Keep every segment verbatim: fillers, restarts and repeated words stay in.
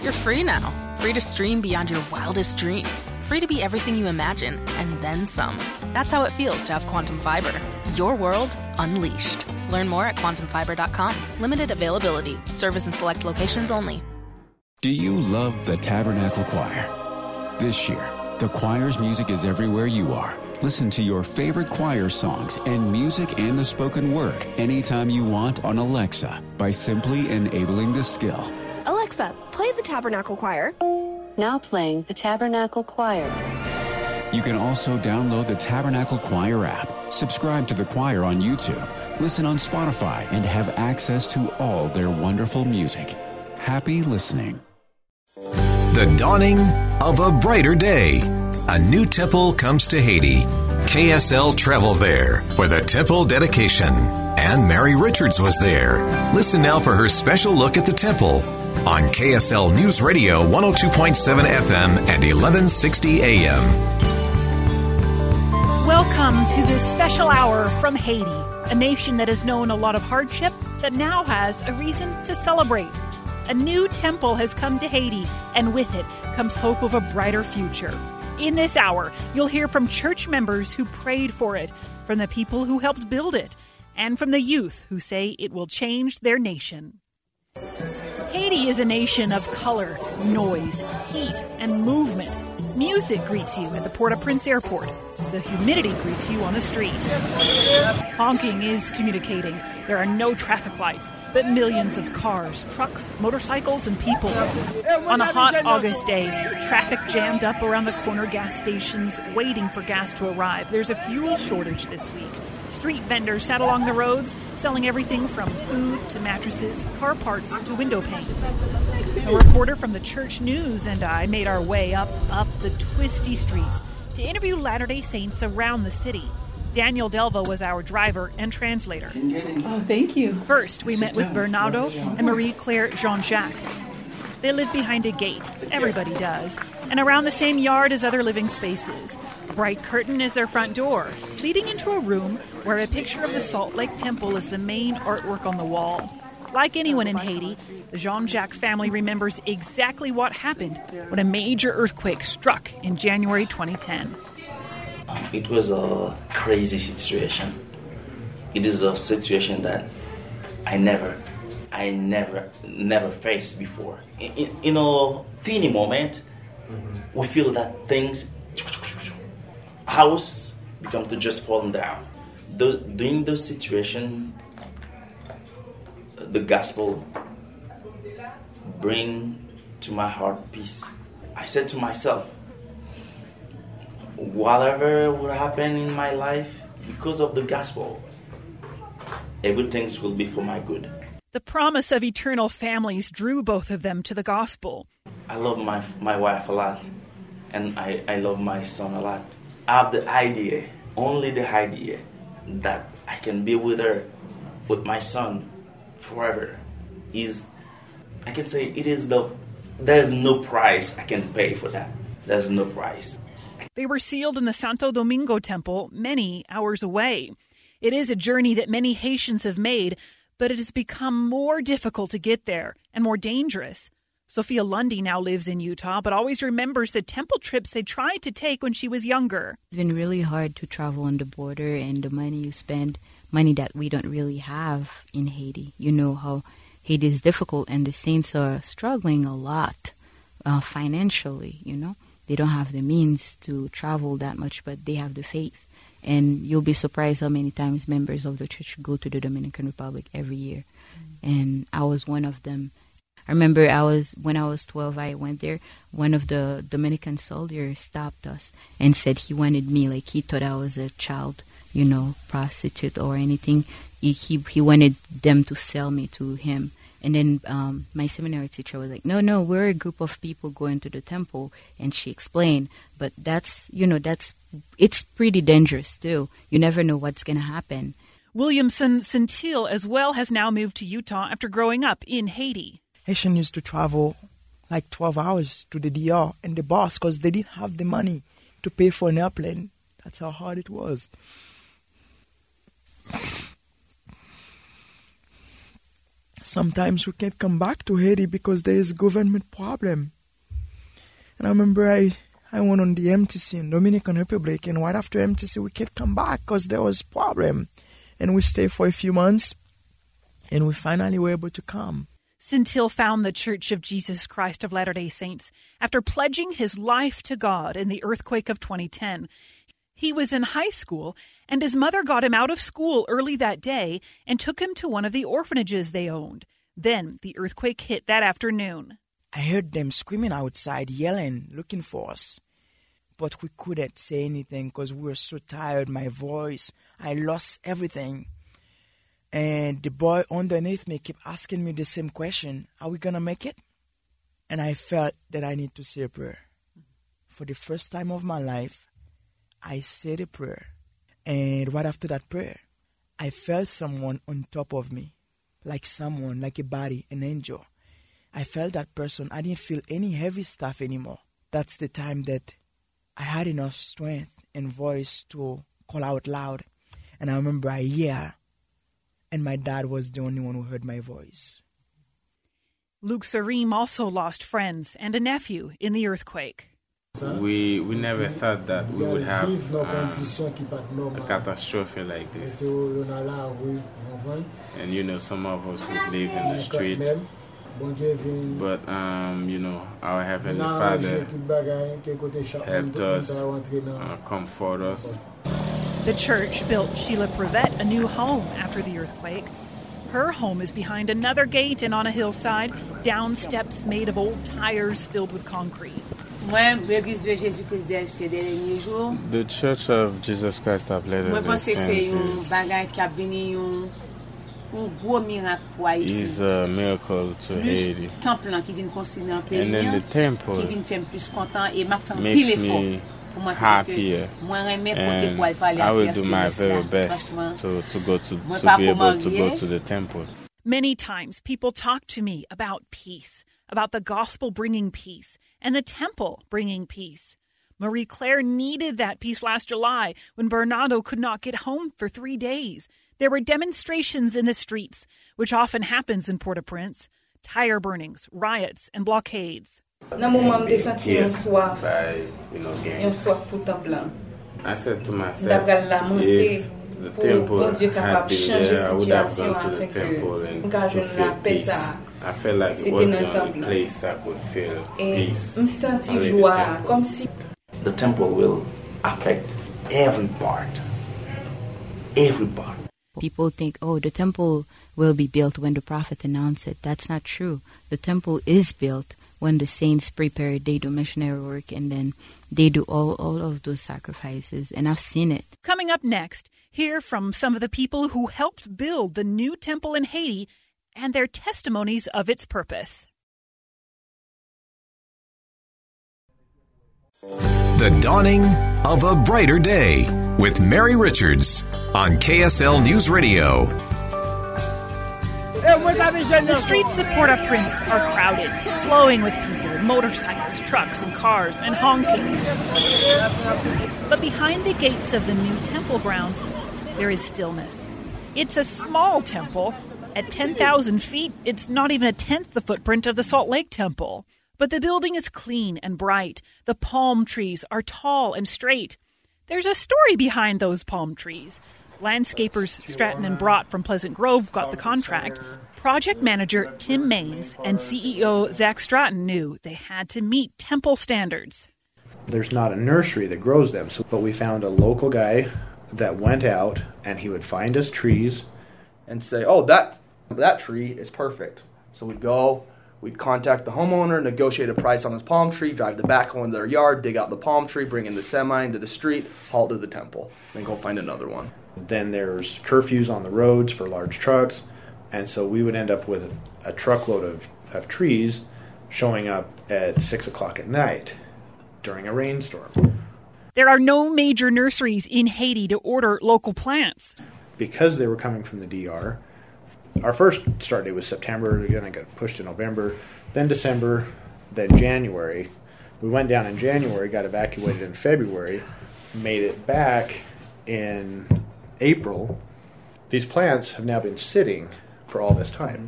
You're free now. Free to stream beyond your wildest dreams. Free to be everything you imagine, and then some. That's how it feels to have Quantum Fiber. Your world unleashed. Learn more at quantum fiber dot com. Limited availability. Service in select locations only. Do you love the Tabernacle Choir? This year, the choir's music is everywhere you are. Listen to your favorite choir songs and music and the spoken word anytime you want on Alexa by simply enabling the skill. Alexa, play the Tabernacle Choir. Now playing the Tabernacle Choir. You can also download the Tabernacle Choir app, subscribe to the choir on YouTube, listen on Spotify, and have access to all their wonderful music. Happy listening. The dawning of a brighter day. A new temple comes to Haiti. K S L traveled there for the temple dedication. And Mary Richards was there. Listen now for her special look at the temple on K S L News Radio one oh two point seven F M and eleven sixty A M. Welcome to this special hour from Haiti, a nation that has known a lot of hardship that now has a reason to celebrate. A new temple has come to Haiti, and with it comes hope of a brighter future. In this hour, you'll hear from church members who prayed for it, from the people who helped build it, and from the youth who say it will change their nation. Haiti is a nation of color, noise, heat, and movement. Music greets you at the Port-au-Prince airport. The humidity greets you on the street. Honking is communicating. There are no traffic lights, but millions of cars, trucks, motorcycles, and people. On a hot August day, traffic jammed up around the corner gas stations, waiting for gas to arrive. There's a fuel shortage this week. Street vendors sat along the roads, selling everything from food to mattresses, car parts to window panes. A reporter from the Church News and I made our way up, up the twisty streets to interview Latter-day Saints around the city. Daniel Delva was our driver and translator. Oh, thank you. First, we met with Bernardo and Marie-Claire Jean-Jacques. They live behind a gate. Everybody does. And around the same yard as other living spaces. A bright curtain is their front door, leading into a room where a picture of the Salt Lake Temple is the main artwork on the wall. Like anyone in Haiti, the Jean-Jacques family remembers exactly what happened when a major earthquake struck in January twenty ten. It was a crazy situation. It is a situation that I never, I never, never faced before. In, in, in a teeny moment, mm-hmm. we feel that things, house become to just falling down. The, during those situations, the gospel bring to my heart peace. I said to myself, whatever will happen in my life, because of the gospel, everything will be for my good. The promise of eternal families drew both of them to the gospel. I love my my wife a lot, and I, I love my son a lot. I have the idea, only the idea, that I can be with her, with my son, forever. Is, I can say it is the, there's no price I can pay for that. There's no price. They were sealed in the Santo Domingo Temple many hours away. It is a journey that many Haitians have made, but it has become more difficult to get there and more dangerous. Sophia Lundy now lives in Utah, but always remembers the temple trips they tried to take when she was younger. It's been really hard to travel on the border, and the money you spend, money that we don't really have in Haiti. You know how Haiti is difficult, and the Saints are struggling a lot uh, financially, you know. They don't have the means to travel that much, but they have the faith. And you'll be surprised how many times members of the church go to the Dominican Republic every year. Mm-hmm. And I was one of them. I remember I was when I was twelve, I went there. One of the Dominican soldiers stopped us and said he wanted me, like he thought I was a child, you know, prostitute or anything. He he, he wanted them to sell me to him. And then um, my seminary teacher was like, no, no, we're a group of people going to the temple. And she explained, but that's, you know, that's, it's pretty dangerous too. You never know what's going to happen. Williamson Centil as well has now moved to Utah after growing up in Haiti. Haitians used to travel like twelve hours to the D R and the bus because they didn't have the money to pay for an airplane. That's how hard it was. sometimes we can't come back to Haiti because there is government problem. And I remember I, I went on the M T C in Dominican Republic, and right after M T C we can't come back because there was problem. And we stayed for a few months, and we finally were able to come. Centil found the Church of Jesus Christ of Latter-day Saints after pledging his life to God in the earthquake of twenty ten. He was in high school, and his mother got him out of school early that day and took him to one of the orphanages they owned. Then the earthquake hit that afternoon. I heard them screaming outside, yelling, looking for us. But we couldn't say anything because we were so tired. My voice, I lost everything. And the boy underneath me kept asking me the same question, are we going to make it? And I felt that I need to say a prayer. For the first time of my life, I said a prayer. And right after that prayer, I felt someone on top of me, like someone, like a body, an angel. I felt that person. I didn't feel any heavy stuff anymore. That's the time that I had enough strength and voice to call out loud. And I remember I yeah, and my dad was the only one who heard my voice. Luke Sarim also lost friends and a nephew in the earthquake. We we never thought that we would have um, a catastrophe like this. And, you know, some of us would live in the street. But, um, you know, our Heavenly Father helped us, uh, comfort us. The church built Sheila Prevet a new home after the earthquake. Her home is behind another gate and on a hillside, down steps made of old tires filled with concrete. The Church of Jesus Christ of Latter-day Saints is a miracle to Haiti. And then the temple makes me happier, and I will do my very best to, to go to, to be able to go to the temple. Many times people talk to me about peace, about the gospel bringing peace and the temple bringing peace. Marie Claire needed that peace last July when Bernardo could not get home for three days. There were demonstrations in the streets, which often happens in Port-au-Prince, tire burnings, riots, and blockades. Nan mouman mte senti yon soif, yon soif pou temple. I said to myself, if the temple had been there, I would have gone to the temple and to feel peace. I felt like it was the only place I could feel peace. M senti joie, comme si the temple will affect every part, every part. People think, oh, the temple will be built when the prophet announced it. That's not true. The temple is built when the saints prepare, they do missionary work, and then they do all, all of those sacrifices. And I've seen it. Coming up next, hear from some of the people who helped build the new temple in Haiti and their testimonies of its purpose. The Dawning of a Brighter Day with Mary Richards on K S L News Radio. The streets of Port-au-Prince are crowded, flowing with people, motorcycles, trucks, and cars, and honking. But behind the gates of the new temple grounds, there is stillness. It's a small temple. At ten thousand feet, it's not even a tenth the footprint of the Salt Lake Temple. But the building is clean and bright. The palm trees are tall and straight. There's a story behind those palm trees. Landscapers Stratton and Brott from Pleasant Grove got the contract. Project manager Tim Maines and C E O Zach Stratton knew they had to meet temple standards. There's not a nursery that grows them, so, but we found a local guy that went out and he would find us trees and say, oh, that that tree is perfect. So we'd go, we'd contact the homeowner, negotiate a price on his palm tree, drive the backhoe into their yard, dig out the palm tree, bring in the semi into the street, haul to the temple, then go find another one. Then there's curfews on the roads for large trucks, and so we would end up with a, a truckload of, of trees showing up at six o'clock at night during a rainstorm. There are no major nurseries in Haiti to order local plants. Because they were coming from the D R, our first start date was September, again it got pushed to November, then December, then January. We went down in January, got evacuated in February, made it back in April. These plants have now been sitting for all this time.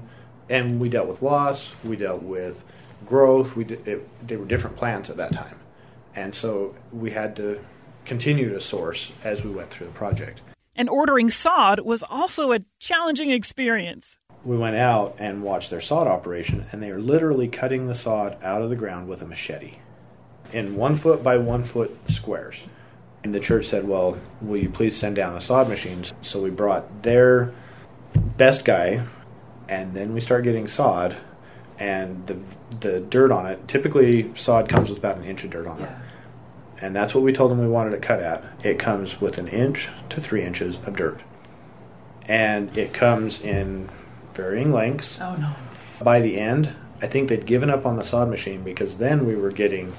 And we dealt with loss, we dealt with growth. We did, it, they were different plants at that time. And so we had to continue to source as we went through the project. And ordering sod was also a challenging experience. We went out and watched their sod operation, and they were literally cutting the sod out of the ground with a machete in one foot by one foot squares. And the church said, well, will you please send down a sod machine? So we brought their best guy, and then we started getting sod, and the the dirt on it. Typically, sod comes with about an inch of dirt on it. Yeah. And that's what we told them we wanted it cut at. It comes with an inch to three inches of dirt. And it comes in varying lengths. Oh, no. By the end, I think they'd given up on the sod machine because then we were getting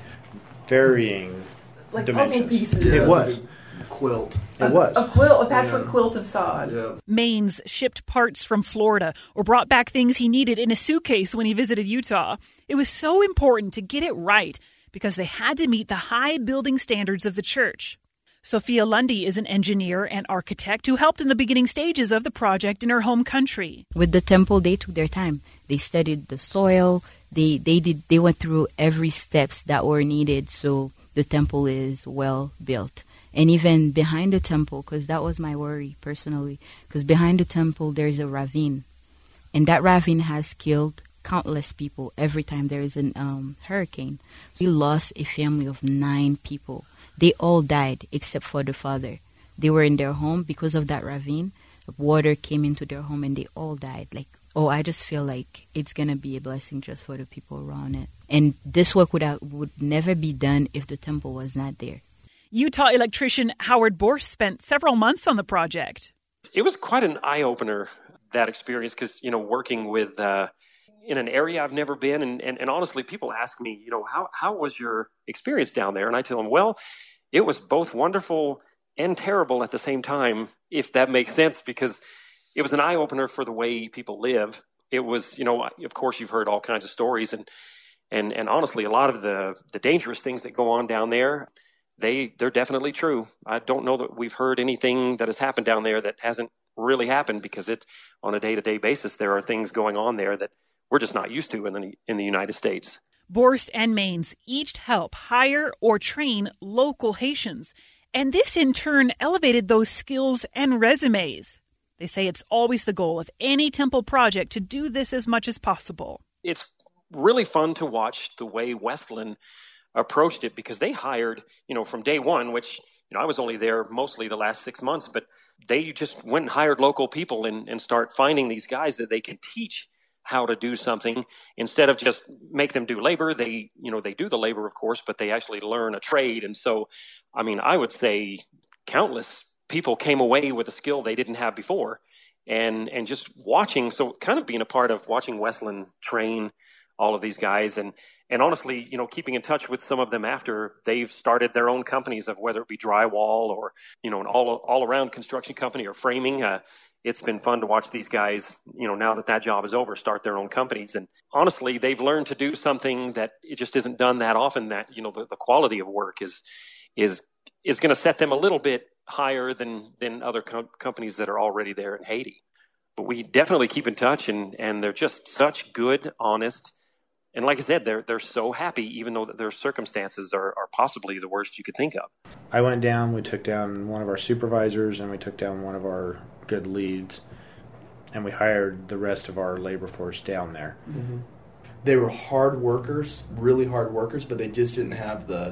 varying like dimensions. Puzzle pieces. It yeah, was. Quilt. It a, was. A quilt, a patchwork yeah. quilt of sod. Yeah. Maines shipped parts from Florida or brought back things he needed in a suitcase when he visited Utah. It was so important to get it right because they had to meet the high building standards of the church. Sophia Lundy is an engineer and architect who helped in the beginning stages of the project in her home country. With the temple, they took their time. They studied the soil. They they did they went through every steps that were needed so the temple is well built. And even behind the temple, because that was my worry personally, because behind the temple there's a ravine, and that ravine has killed countless people every time there is a um, hurricane. We lost a family of nine people. They all died except for the father. They were in their home because of that ravine. Water came into their home and they all died. Like, oh, I just feel like it's going to be a blessing just for the people around it. And this work would, have, would never be done if the temple was not there. Utah electrician Howard Borst spent several months on the project. It was quite an eye-opener, that experience, because, you know, working with... Uh, in an area I've never been. And, and, and honestly, people ask me, you know, how, how was your experience down there? And I tell them, well, it was both wonderful and terrible at the same time, if that makes sense, because it was an eye-opener for the way people live. It was, you know, of course, you've heard all kinds of stories. And and, and honestly, a lot of the, the dangerous things that go on down there, they, they're definitely true. I don't know that we've heard anything that has happened down there that hasn't really happened, because it's on a day-to-day basis. There are things going on there that we're just not used to in the in the United States. Borst and Maines each help hire or train local Haitians, and this in turn elevated those skills and resumes. They say it's always the goal of any temple project to do this as much as possible. It's really fun to watch the way Westland approached it, because they hired, you know, from day one, which, you know, I was only there mostly the last six months, but they just went and hired local people and, and start finding these guys that they can teach how to do something. Instead of just make them do labor, they, you know, they do the labor, of course, but they actually learn a trade. And so, I mean, I would say countless people came away with a skill they didn't have before. And, and just watching, so kind of being a part of watching Westland train all of these guys, and, and honestly, you know, keeping in touch with some of them after they've started their own companies, of whether it be drywall or, you know, an all, all around construction company or framing. Uh, It's been fun to watch these guys, you know, now that that job is over, start their own companies. And honestly, they've learned to do something that it just isn't done that often, that, you know, the, the quality of work is is is going to set them a little bit higher than, than other com- companies that are already there in Haiti. But we definitely keep in touch, and, and they're just such good, honest, and like I said, they're they're so happy, even though their circumstances are, are possibly the worst you could think of. I went down, we took down one of our supervisors, and we took down one of our good leads, and we hired the rest of our labor force down there. Mm-hmm. They were hard workers, really hard workers, but they just didn't have the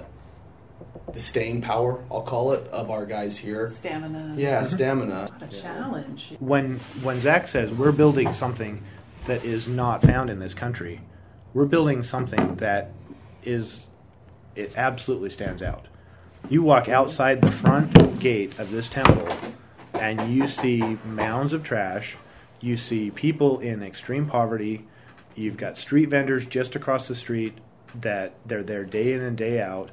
the staying power, I'll call it, of our guys here. Stamina. Yeah, stamina. What a challenge. When when Zach says we're building something that is not found in this country, we're building something that is, it absolutely stands out. You walk outside the front gate of this temple, and you see mounds of trash, you see people in extreme poverty, you've got street vendors just across the street that they're there day in and day out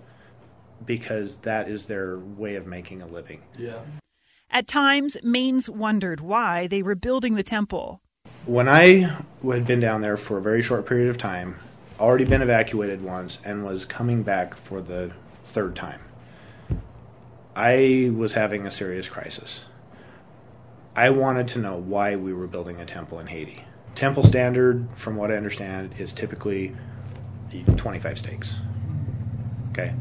because that is their way of making a living. Yeah. At times, Maines wondered why they were building the temple. When I had been down there for a very short period of time, already been evacuated once, and was coming back for the third time, I was having a serious crisis. I wanted to know why we were building a temple in Haiti. temple standard, from what I understand, is typically twenty-five steaks. Okay.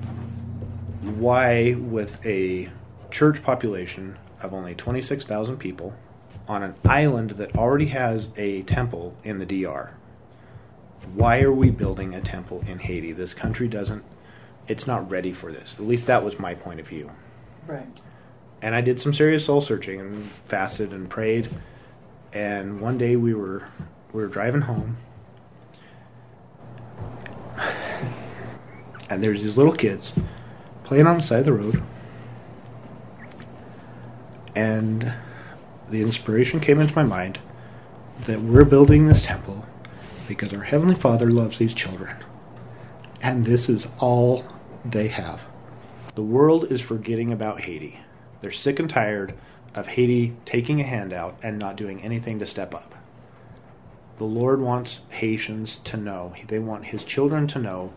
Why, with a church population of only twenty-six thousand people on an island that already has a temple in the D R, why are we building a temple in Haiti? This country doesn't, it's not ready for this. At least that was my point of view. Right. And I did some serious soul searching and fasted and prayed. And one day we were we were driving home, and there's these little kids playing on the side of the road. And the inspiration came into my mind that we're building this temple because our Heavenly Father loves these children. And this is all they have. The world is forgetting about Haiti. They're sick and tired of Haiti taking a handout and not doing anything to step up. The Lord wants Haitians to know, they want His children to know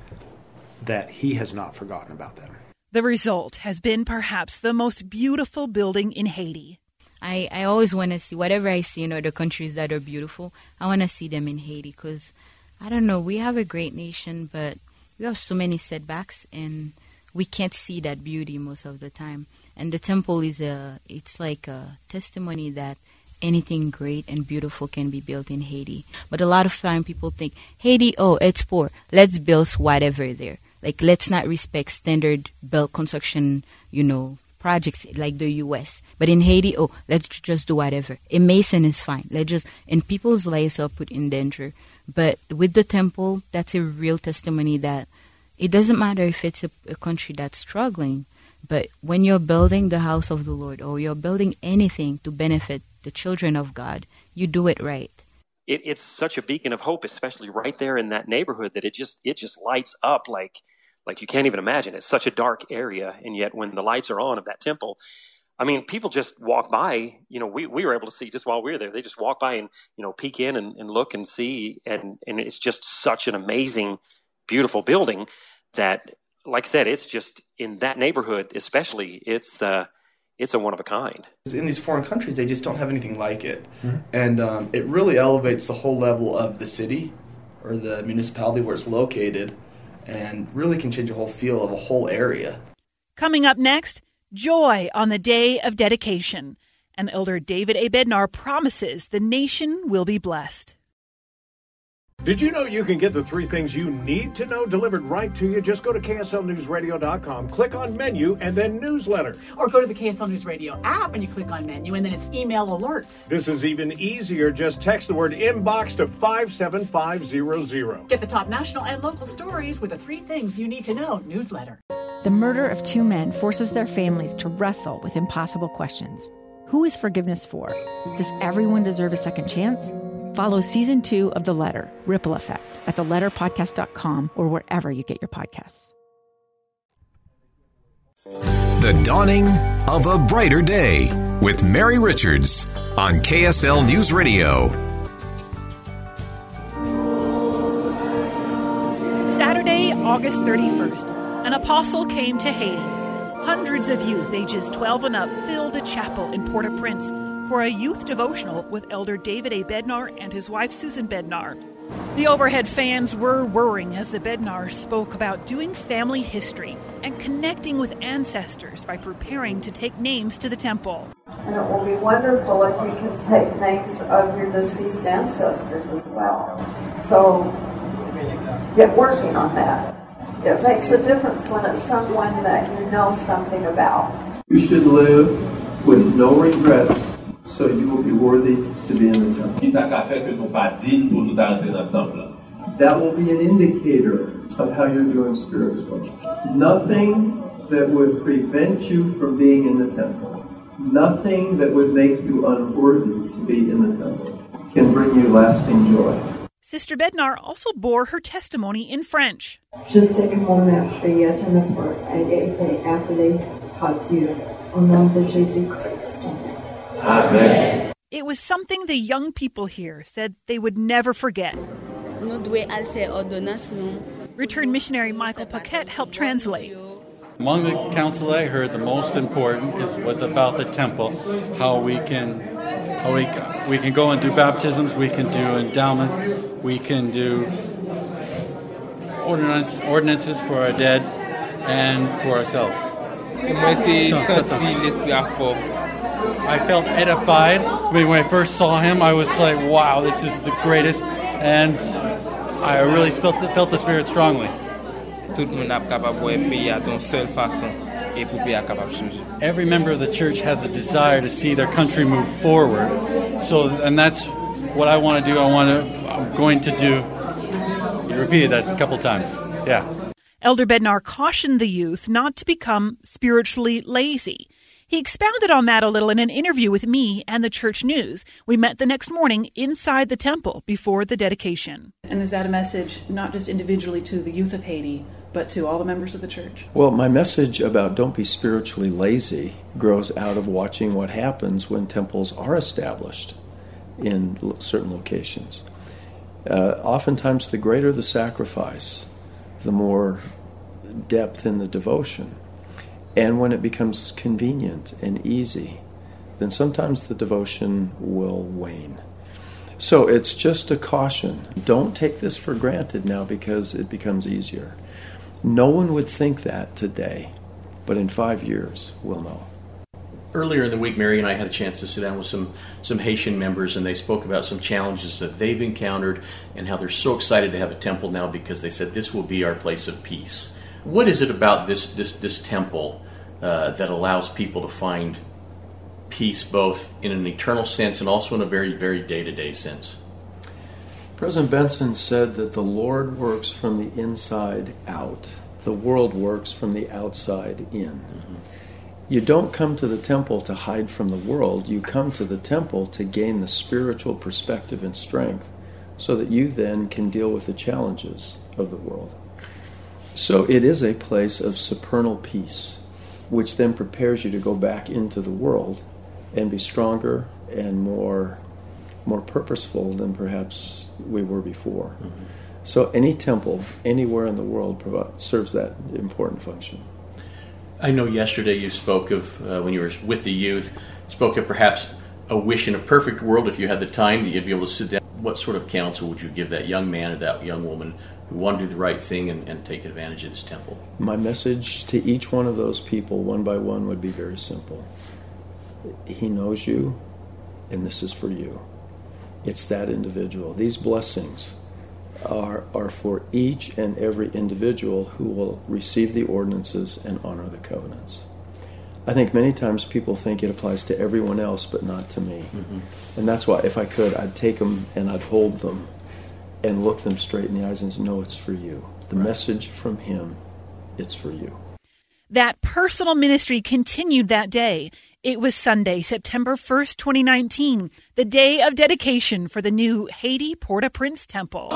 that He has not forgotten about them. The result has been perhaps the most beautiful building in Haiti. I, I always want to see, whatever I see in other countries that are beautiful, I want to see them in Haiti because, I don't know, we have a great nation, but we have so many setbacks and we can't see that beauty most of the time. And the temple is a, it's like a testimony that anything great and beautiful can be built in Haiti. But a lot of time people think, Haiti, oh, it's poor. Let's build whatever there. Like, let's not respect standard built construction, you know, projects like the U S. But in Haiti, oh, let's just do whatever. A mason is fine. Let's just, and people's lives are put in danger. But with the temple, that's a real testimony that it doesn't matter if it's a, a country that's struggling, but when you're building the house of the Lord or you're building anything to benefit the children of God, you do it right. It, it's such a beacon of hope, especially right there in that neighborhood, that it just it just lights up like like you can't even imagine. It's such a dark area, and yet when the lights are on of that temple, I mean, people just walk by. You know, we, we were able to see just while we were there. They just walk by and, you know, peek in and, and look and see, and, and it's just such an amazing, beautiful building that, like I said, it's just in that neighborhood especially, it's uh, it's a one of a kind. In these foreign countries, they just don't have anything like it. Mm-hmm. And um, it really elevates the whole level of the city or the municipality where it's located and really can change the whole feel of a whole area. Coming up next, joy on the day of dedication. And Elder David A. Bednar promises the nation will be blessed. Did you know you can get the three things you need to know delivered right to you? Just go to K S L News Radio dot com, click on menu, and then newsletter. Or go to the K S L News Radio app and you click on menu, and then it's email alerts. This is even easier. Just text the word inbox to five seven five zero zero. Get the top national and local stories with the three things you need to know newsletter. The murder of two men forces their families to wrestle with impossible questions. Who is forgiveness for? Does everyone deserve a second chance? Follow season two of The Letter, Ripple Effect, at the letter podcast dot com or wherever you get your podcasts. The Dawning of a Brighter Day with Mary Richards on K S L News Radio. Saturday, August thirty-first, an apostle came to Haiti. Hundreds of youth ages twelve and up filled a chapel in Port-au-Prince for a youth devotional with Elder David A. Bednar and his wife Susan Bednar. The overhead fans were whirring as the Bednars spoke about doing family history and connecting with ancestors by preparing to take names to the temple. And it will be wonderful if you can take names of your deceased ancestors as well. So get working on that. It makes a difference when it's someone that you know something about. You should live with no regrets, so you will be worthy to be in the temple. That will be an indicator of how you're doing spiritually. Nothing that would prevent you from being in the temple, nothing that would make you unworthy to be in the temple, can bring you lasting joy. Sister Bednar also bore her testimony in French. Je sais que mon mère priait à ne pas été appelée par Dieu au nom de Jésus-Christ. Amen. It was something the young people here said they would never forget. Nous devons faire ordonnance, non? Returned missionary Michael Paquette helped translate. Among the council I heard, the most important is, was about the temple, how we can how we, we can go and do baptisms, we can do endowments, we can do ordinance, ordinances for our dead and for ourselves. I felt edified. I mean, when I first saw him, I was like, wow, this is the greatest. And I really felt the, felt the Spirit strongly. Every member of the church has a desire to see their country move forward. So, and that's what I want to do. I want to, I'm going to do. You repeated that a couple times. Yeah. Elder Bednar cautioned the youth not to become spiritually lazy. He expounded on that a little in an interview with me and the Church News. We met the next morning inside the temple before the dedication. And is that a message not just individually to the youth of Haiti, but to all the members of the church? Well, my message about don't be spiritually lazy grows out of watching what happens when temples are established in certain locations. Uh, oftentimes, the greater the sacrifice, the more depth in the devotion. And when it becomes convenient and easy, then sometimes the devotion will wane. So it's just a caution. Don't take this for granted now because it becomes easier. No one would think that today, but in five years, we'll know. Earlier in the week, Mary and I had a chance to sit down with some, some Haitian members, and they spoke about some challenges that they've encountered and how they're so excited to have a temple now because they said this will be our place of peace. What is it about this this, this temple uh, that allows people to find peace both in an eternal sense and also in a very, very day-to-day sense? President Benson said that the Lord works from the inside out. The world works from the outside in. Mm-hmm. You don't come to the temple to hide from the world. You come to the temple to gain the spiritual perspective and strength so that you then can deal with the challenges of the world. So it is a place of supernal peace, which then prepares you to go back into the world and be stronger and more more purposeful than perhaps we were before. Mm-hmm. So any temple anywhere in the world provides, serves that important function. I know yesterday you spoke of, uh, when you were with the youth, spoke of perhaps a wish in a perfect world, if you had the time, that you'd be able to sit down. What sort of counsel would you give that young man or that young woman who want to do the right thing and, and take advantage of this temple? My message to each one of those people, one by one, would be very simple. He knows you, and this is for you. It's that individual. These blessings are are for each and every individual who will receive the ordinances and honor the covenants. I think many times people think it applies to everyone else, but not to me. Mm-hmm. And that's why, if I could, I'd take them and I'd hold them and look them straight in the eyes and say, no, it's for you. The right. message from him, it's for you. That personal ministry continued that day. It was Sunday, September first, twenty nineteen, the day of dedication for the new Haiti Port-au-Prince Temple.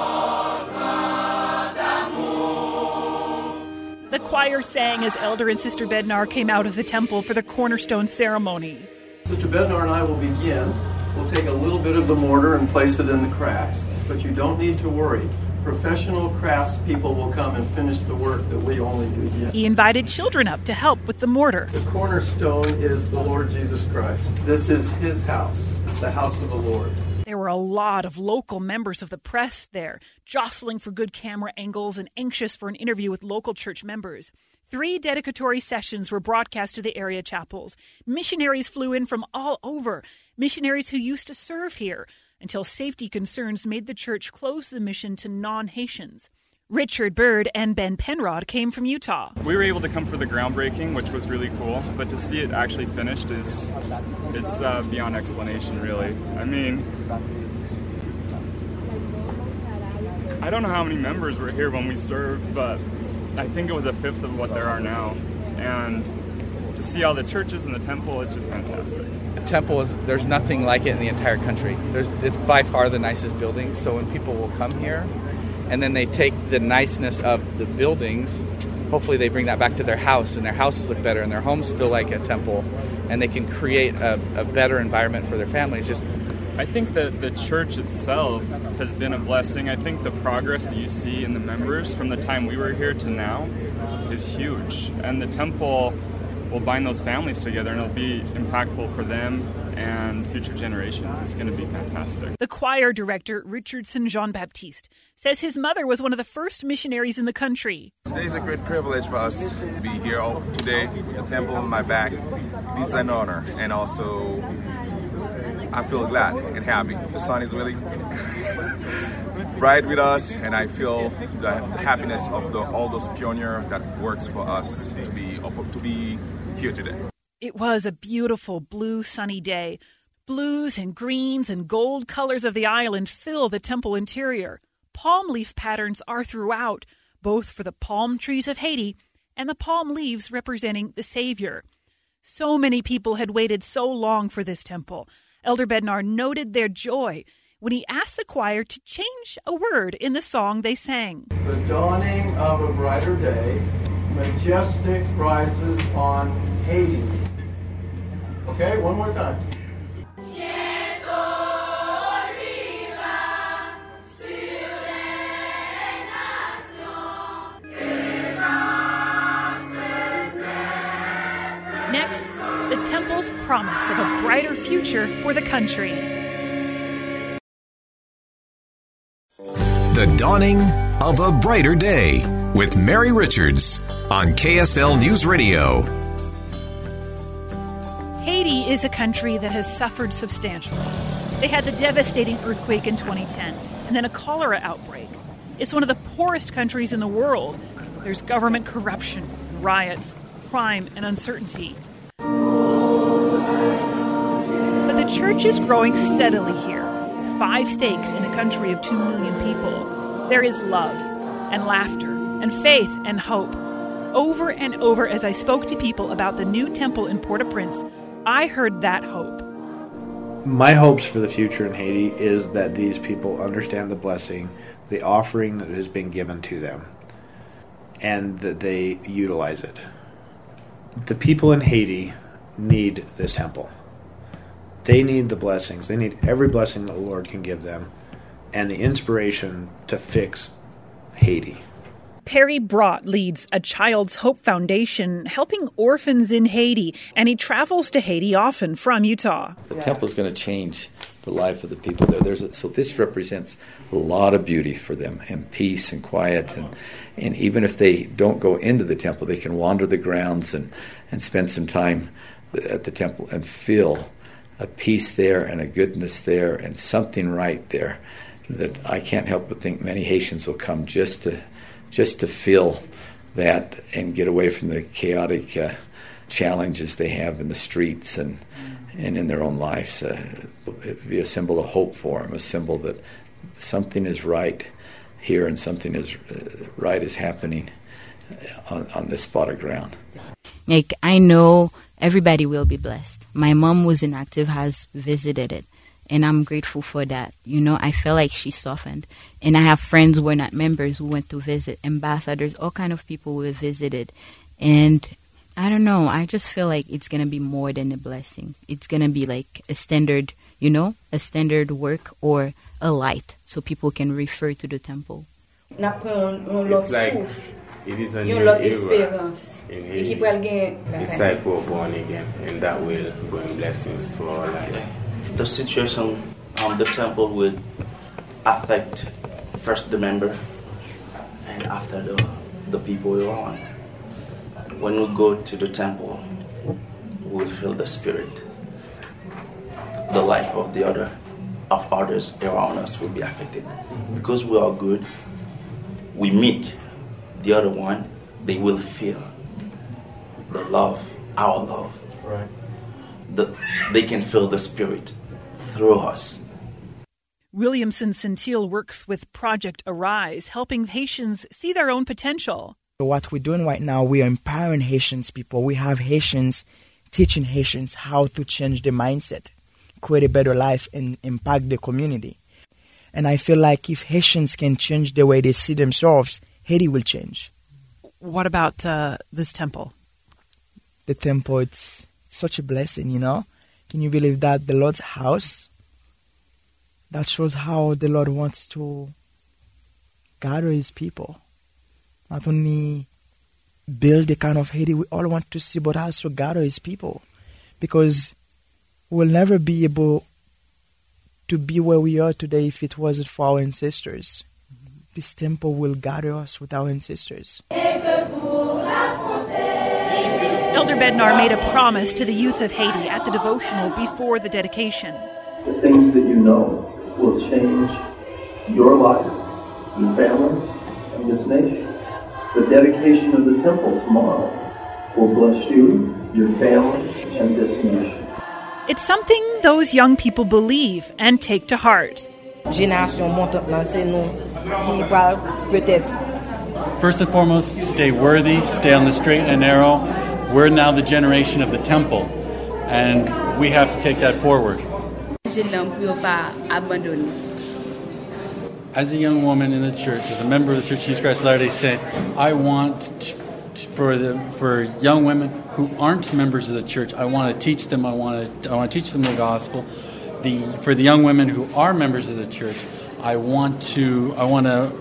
The choir sang as Elder and Sister Bednar came out of the temple for the cornerstone ceremony. Sister Bednar and I will begin. We'll take a little bit of the mortar and place it in the cracks, but you don't need to worry. Professional craftspeople will come and finish the work that we only do here. He invited children up to help with the mortar. The cornerstone is the Lord Jesus Christ. This is his house, the house of the Lord. There were a lot of local members of the press there, jostling for good camera angles and anxious for an interview with local church members. Three dedicatory sessions were broadcast to the area chapels. Missionaries flew in from all over, missionaries who used to serve here, until safety concerns made the church close the mission to non-Haitians. Richard Bird and Ben Penrod came from Utah. We were able to come for the groundbreaking, which was really cool, but to see it actually finished is, it's uh, beyond explanation, really. I mean, I don't know how many members were here when we served, but I think it was a fifth of what there are now. And to see all the churches and the temple is just fantastic. The temple is, there's nothing like it in the entire country. There's, it's by far the nicest building, so when people will come here, and then they take the niceness of the buildings, hopefully they bring that back to their house, and their houses look better, and their homes feel like a temple, and they can create a, a better environment for their families. Just, I think that the church itself has been a blessing. I think the progress that you see in the members from the time we were here to now is huge. And the temple will bind those families together, and it'll be impactful for them and future generations. It's going to be fantastic. The choir director, Richardson Jean-Baptiste, says his mother was one of the first missionaries in the country. Today is a great privilege for us to be here today with the temple on my back. It is an honor, and also I feel glad and happy. The sun is really bright with us, and I feel the, the happiness of the, all those pioneers that works for us to be to be here today. It was a beautiful blue sunny day. Blues and greens and gold colors of the island fill the temple interior. Palm leaf patterns are throughout, both for the palm trees of Haiti and the palm leaves representing the Savior. So many people had waited so long for this temple. Elder Bednar noted their joy when he asked the choir to change a word in the song they sang. The dawning of a brighter day, majestic rises on Haiti. Okay, one more time. Next, the temple's promise of a brighter future for the country. The Dawning of a Brighter Day with Mary Richards on K S L News Radio. Haiti is a country that has suffered substantially. They had the devastating earthquake in twenty ten and then a cholera outbreak. It's one of the poorest countries in the world. There's government corruption, riots, crime, and uncertainty. But the church is growing steadily here. With five stakes in a country of two million people. There is love and laughter and faith and hope. Over and over as I spoke to people about the new temple in Port-au-Prince, I heard that hope. My hopes for the future in Haiti is that these people understand the blessing, the offering that has been given to them, and that they utilize it. The people in Haiti need this temple. They need the blessings. They need every blessing that the Lord can give them and the inspiration to fix Haiti. Perry Brott leads a Child's Hope Foundation helping orphans in Haiti, and he travels to Haiti often from Utah. The temple is going to change the life of the people there. There's a, so this represents a lot of beauty for them, and peace and quiet. And, and even if they don't go into the temple, they can wander the grounds and, and spend some time at the temple and feel a peace there and a goodness there and something right there that I can't help but think many Haitians will come just to just to feel that and get away from the chaotic uh, challenges they have in the streets and and in their own lives. Uh, it would be a symbol of hope for them, a symbol that something is right here and something is uh, right is happening on, on this spot of ground. Like, I know everybody will be blessed. My mom, who's inactive, has visited it. And I'm grateful for that. You know, I feel like she softened. And I have friends who are not members who went to visit, ambassadors, all kind of people who have visited. And I don't know, I just feel like it's going to be more than a blessing. It's going to be like a standard, you know, a standard work or a light so people can refer to the temple. It's like it is a new era in Haiti. It's like we're born again, and that will bring blessings to our lives. The situation on the temple will affect first the member and after the, the people around. When we go to the temple, we will feel the spirit. The life of the other, of others around us will be affected. Because we are good, we meet the other one, they will feel the love, our love. Right. The, they can feel the spirit through us. Williamson Centil works with Project Arise, helping Haitians see their own potential. What we're doing right now, we are empowering Haitians people. We have Haitians teaching Haitians how to change their mindset, create a better life, and impact the community. And I feel like if Haitians can change the way they see themselves, Haiti will change. What about uh, this temple? The temple, it's such a blessing, you know? Can you believe that the Lord's house that shows how the Lord wants to gather his people. Not only build the kind of Haiti we all want to see, but also gather his people. Because we'll never be able to be where we are today if it wasn't for our ancestors. Mm-hmm. This temple will gather us with our ancestors. Elder Bednar made a promise to the youth of Haiti at the devotional before the dedication. The things that you know will change your life, your families, and this nation. The dedication of the temple tomorrow will bless you, your families, and this nation. It's something those young people believe and take to heart. First and foremost, stay worthy, stay on the straight and narrow. We're now the generation of the temple, and we have to take that forward. As a young woman in the church, as a member of the Church of Jesus Christ of Latter-day Saints, I want to, for the for young women who aren't members of the church, I want to teach them. I want to I want to teach them the gospel. The for the young women who are members of the church, I want to I want to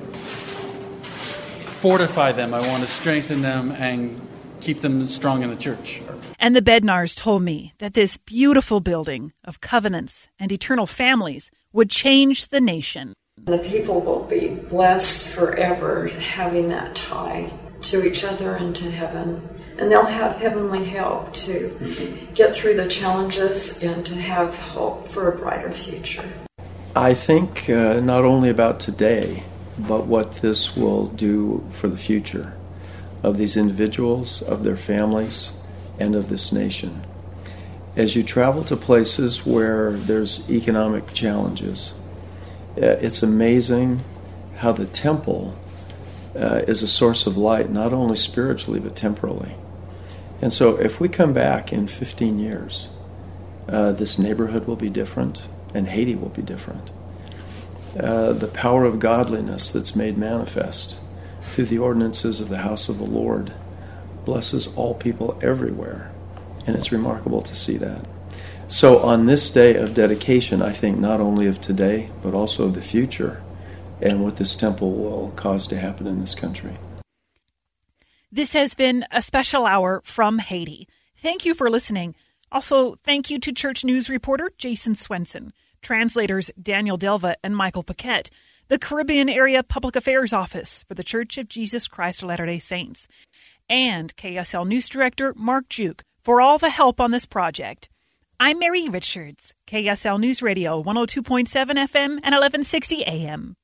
fortify them. I want to strengthen them and keep them strong in the church. And the Bednars told me that this beautiful building of covenants and eternal families would change the nation. The people will be blessed forever having that tie to each other and to heaven. And they'll have heavenly help to get through the challenges and to have hope for a brighter future. I think uh, not only about today, but what this will do for the future of these individuals, of their families, and of this nation. As you travel to places where there's economic challenges, it's amazing how the temple uh, is a source of light, not only spiritually, but temporally. And so if we come back in fifteen years, uh, this neighborhood will be different, and Haiti will be different. Uh, the power of godliness that's made manifest through the ordinances of the house of the Lord blesses all people everywhere, and it's remarkable to see that. So on this day of dedication, I think not only of today, but also of the future, and what this temple will cause to happen in this country. This has been a special hour from Haiti. Thank you for listening. Also, thank you to Church News reporter Jason Swenson, translators Daniel Delva and Michael Paquette, the Caribbean Area Public Affairs Office for the Church of Jesus Christ of Latter-day Saints, and K S L News Director Mark Juke for all the help on this project. I'm Mary Richards, K S L News Radio, one oh two point seven F M and eleven sixty A M.